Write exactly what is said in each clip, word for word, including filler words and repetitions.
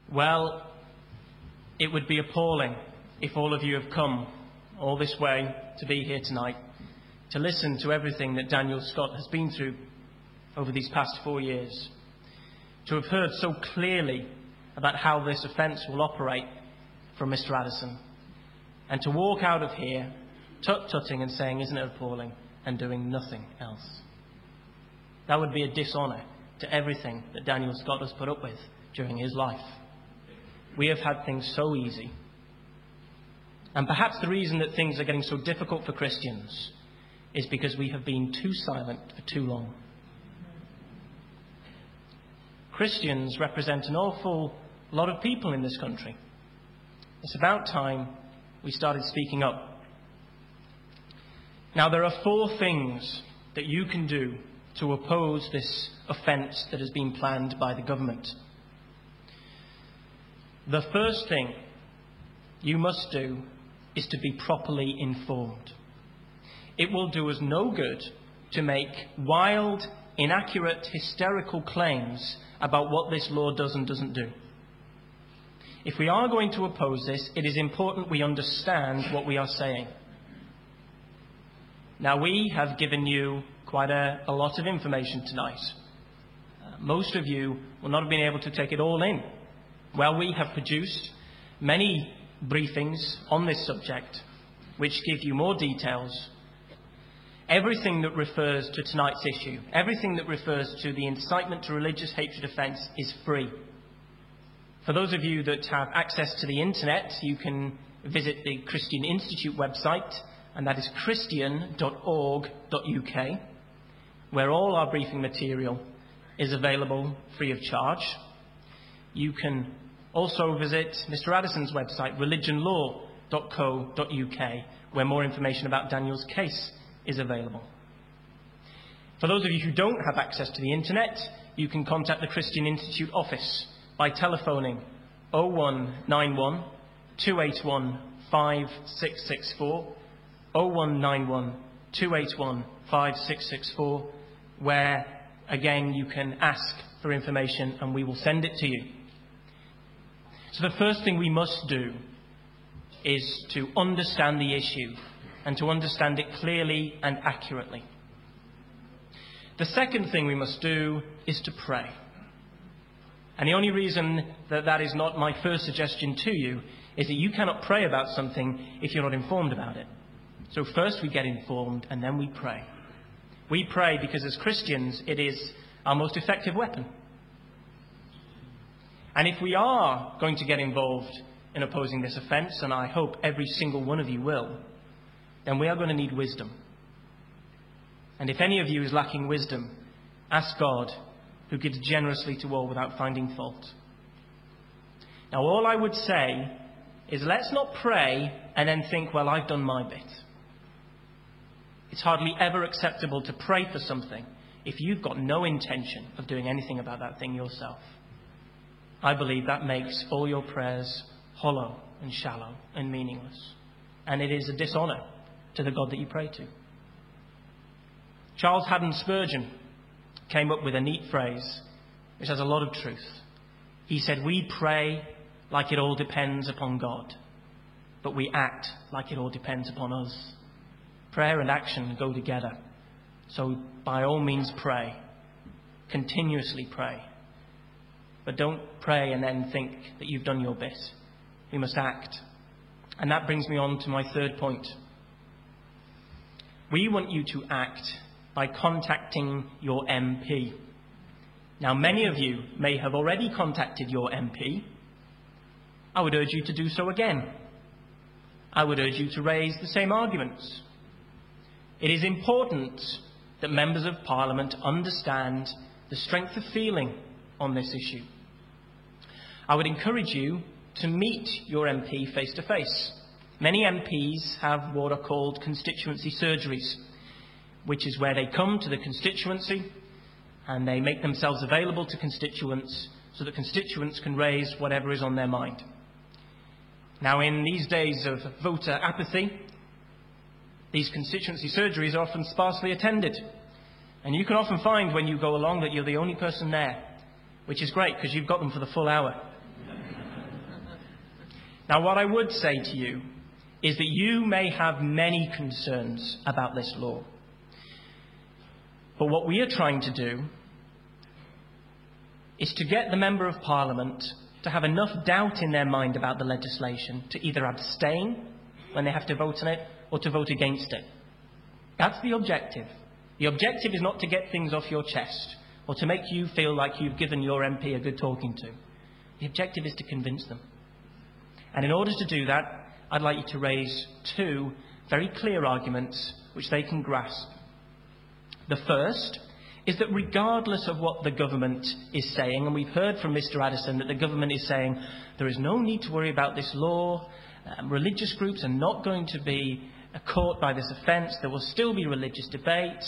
Well, it would be appalling if all of you have come all this way to be here tonight to listen to everything that Daniel Scott has been through over these past four years, to have heard so clearly about how this offence will operate from Mister Addison, and to walk out of here tut-tutting and saying, "Isn't it appalling?" and doing nothing else. That would be a dishonour to everything that Daniel Scott has put up with during his life. We have had things so easy. And perhaps the reason that things are getting so difficult for Christians is because we have been too silent for too long. Christians represent an awful lot of people in this country. It's about time we started speaking up. Now, there are four things that you can do to oppose this offence that has been planned by the government. The first thing you must do is to be properly informed. It will do us no good to make wild, inaccurate, hysterical claims about what this law does and doesn't do. If we are going to oppose this, it is important we understand what we are saying. Now, we have given you quite a, a lot of information tonight. Uh, most of you will not have been able to take it all in. Well, we have produced many briefings on this subject, which give you more details. Everything that refers to tonight's issue, everything that refers to the incitement to religious hatred offence is free. For those of you that have access to the internet, you can visit the Christian Institute website, and that is christian dot org dot U K, where all our briefing material is available free of charge. You can also visit Mister Addison's website, religion law dot co dot U K, where more information about Daniel's case is available. For those of you who don't have access to the internet, you can contact the Christian Institute office by telephoning oh one nine one, two eight one, five six six four, oh one nine one, two eight one, five six six four, where, again, you can ask for information and we will send it to you. So the first thing we must do is to understand the issue and to understand it clearly and accurately. The second thing we must do is to pray. And the only reason that that is not my first suggestion to you is that you cannot pray about something if you're not informed about it. So first we get informed and then we pray. We pray because as Christians it is our most effective weapon. And if we are going to get involved in opposing this offence, and I hope every single one of you will, then we are going to need wisdom. And if any of you is lacking wisdom, ask God, who gives generously to all without finding fault. Now, all I would say is let's not pray and then think, well, I've done my bit. It's hardly ever acceptable to pray for something if you've got no intention of doing anything about that thing yourself. I believe that makes all your prayers hollow and shallow and meaningless. And it is a dishonour to the God that you pray to. Charles Haddon Spurgeon came up with a neat phrase which has a lot of truth. He said, "We pray like it all depends upon God, but we act like it all depends upon us." Prayer and action go together. So by all means pray. Continuously pray. But don't pray and then think that you've done your bit. We must act. And that brings me on to my third point. We want you to act by contacting your M P. Now, many of you may have already contacted your M P. I would urge you to do so again. I would urge you to raise the same arguments. It is important that members of Parliament understand the strength of feeling on this issue. I would encourage you to meet your M P face to face. Many M Ps have what are called constituency surgeries, which is where they come to the constituency and they make themselves available to constituents so that constituents can raise whatever is on their mind. Now, in these days of voter apathy, these constituency surgeries are often sparsely attended. And you can often find when you go along that you're the only person there, which is great because you've got them for the full hour. Now, what I would say to you is that you may have many concerns about this law. But what we are trying to do is to get the Member of Parliament to have enough doubt in their mind about the legislation to either abstain when they have to vote on it or to vote against it. That's the objective. The objective is not to get things off your chest or to make you feel like you've given your M P a good talking to. The objective is to convince them. And in order to do that, I'd like you to raise two very clear arguments which they can grasp. The first is that regardless of what the government is saying, and we've heard from Mr Addison that the government is saying there is no need to worry about this law, um, religious groups are not going to be uh, caught by this offence, there will still be religious debate.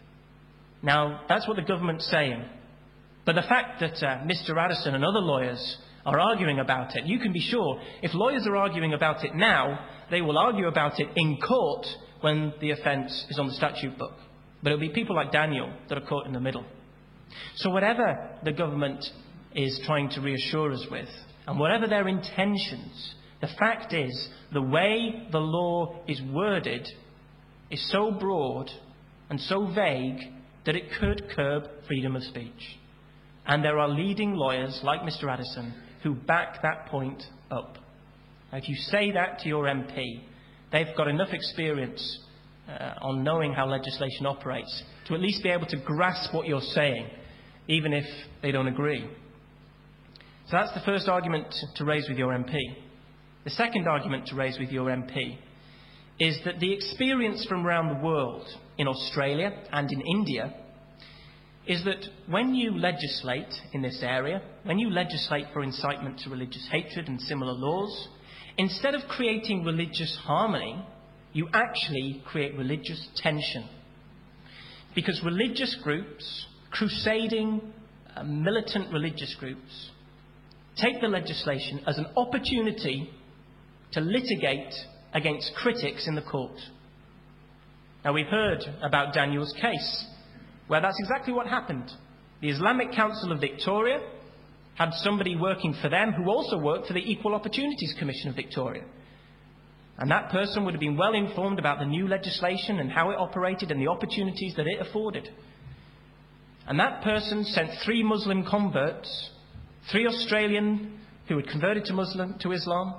Now, that's what the government's saying. But the fact that uh, Mr Addison and other lawyers are arguing about it, you can be sure if lawyers are arguing about it now, they will argue about it in court when the offence is on the statute book. But it'll be people like Daniel that are caught in the middle. So whatever the government is trying to reassure us with, and whatever their intentions, the fact is the way the law is worded is so broad and so vague that it could curb freedom of speech. And there are leading lawyers like Mr Addison who back that point up. Now, if you say that to your M P, they've got enough experience uh, on knowing how legislation operates to at least be able to grasp what you're saying, even if they don't agree. So that's the first argument to raise with your M P. The second argument to raise with your M P is that the experience from around the world, in Australia and in India, is that when you legislate in this area, when you legislate for incitement to religious hatred and similar laws, instead of creating religious harmony, you actually create religious tension. Because religious groups, crusading, uh, militant religious groups, take the legislation as an opportunity to litigate against critics in the court. Now, we've heard about Daniel's case, where that's exactly what happened. The Islamic Council of Victoria had somebody working for them who also worked for the Equal Opportunities Commission of Victoria. And that person would have been well informed about the new legislation and how it operated and the opportunities that it afforded. And that person sent three Muslim converts, three Australian who had converted to Muslim, to Islam,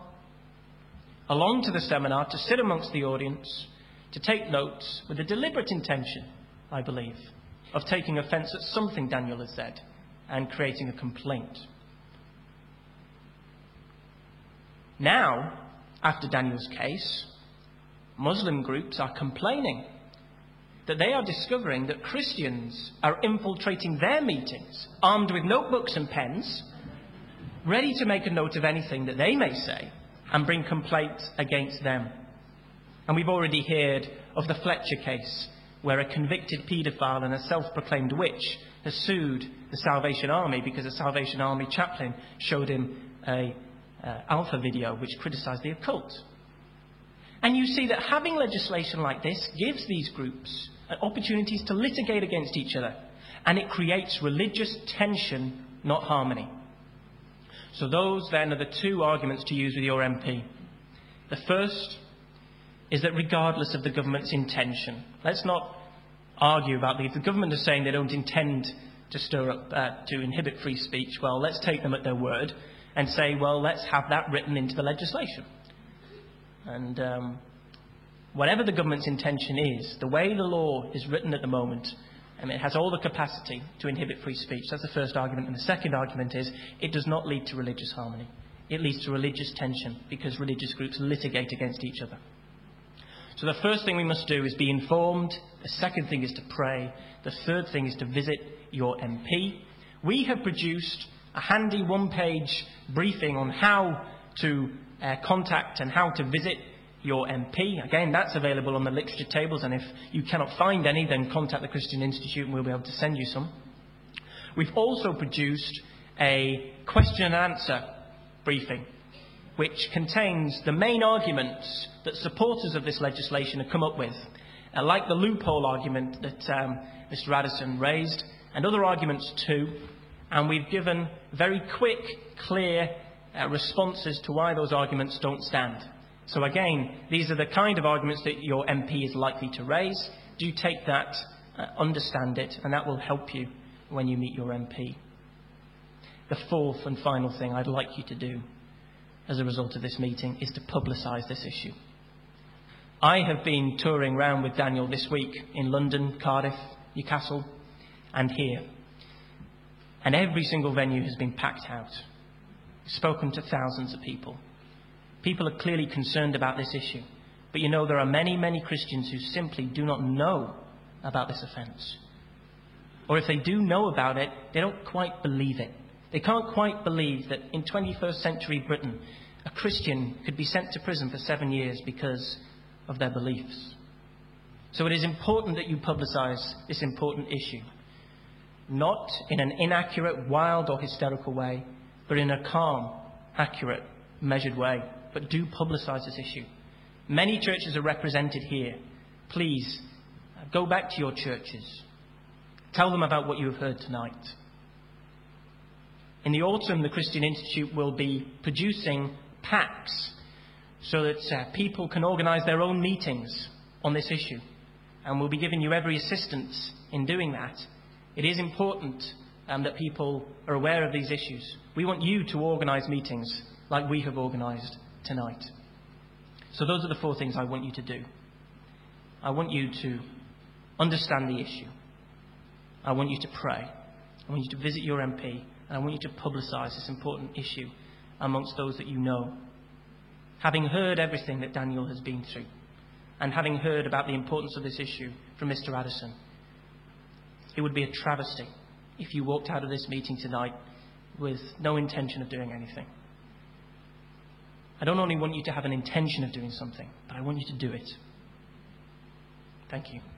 along to the seminar to sit amongst the audience, to take notes with a deliberate intention, I believe, of taking offence at something Daniel has said and creating a complaint. Now, after Daniel's case, Muslim groups are complaining that they are discovering that Christians are infiltrating their meetings, armed with notebooks and pens, ready to make a note of anything that they may say and bring complaints against them. And we've already heard of the Fletcher case, where a convicted paedophile and a self-proclaimed witch has sued the Salvation Army because a Salvation Army chaplain showed him a uh, alpha video which criticised the occult. And you see that having legislation like this gives these groups opportunities to litigate against each other, and it creates religious tension, not harmony. So those then are the two arguments to use with your M P. The first is that regardless of the government's intention, let's not argue about the, if the government is saying they don't intend to stir up, uh, to inhibit free speech, well, let's take them at their word and say, well, let's have that written into the legislation. And um, whatever the government's intention is, the way the law is written at the moment, and it has all the capacity to inhibit free speech. That's the first argument. And the second argument is it does not lead to religious harmony. It leads to religious tension because religious groups litigate against each other. So the first thing we must do is be informed. The second thing is to pray. The third thing is to visit your M P. We have produced a handy one-page briefing on how to uh, contact and how to visit your M P. Again, that's available on the literature tables, and if you cannot find any, then contact the Christian Institute and we'll be able to send you some. We've also produced a question and answer briefing, which contains the main arguments that supporters of this legislation have come up with, uh, like the loophole argument that um, Mr Addison raised, and other arguments too. And we've given very quick, clear uh, responses to why those arguments don't stand. So again, these are the kind of arguments that your M P is likely to raise. Do take that, uh, understand it, and that will help you when you meet your M P. The fourth and final thing I'd like you to do as a result of this meeting is to publicise this issue. I have been touring around with Daniel this week in London, Cardiff, Newcastle, and here. And every single venue has been packed out. We've spoken to thousands of people. People are clearly concerned about this issue. But you know, there are many, many Christians who simply do not know about this offence. Or if they do know about it, they don't quite believe it. They can't quite believe that in twenty-first century Britain, a Christian could be sent to prison for seven years because of their beliefs. So it is important that you publicise this important issue. Not in an inaccurate, wild or hysterical way, but in a calm, accurate, measured way. But do publicise this issue. Many churches are represented here. Please, go back to your churches. Tell them about what you have heard tonight. In the autumn, the Christian Institute will be producing packs so that uh, people can organise their own meetings on this issue. And we'll be giving you every assistance in doing that. It is important um, that people are aware of these issues. We want you to organise meetings like we have organised tonight. So those are the four things I want you to do. I want you to understand the issue. I want you to pray. I want you to visit your M P. And I want you to publicise this important issue amongst those that you know. Having heard everything that Daniel has been through, and having heard about the importance of this issue from Mister Addison, it would be a travesty if you walked out of this meeting tonight with no intention of doing anything. I don't only want you to have an intention of doing something, but I want you to do it. Thank you.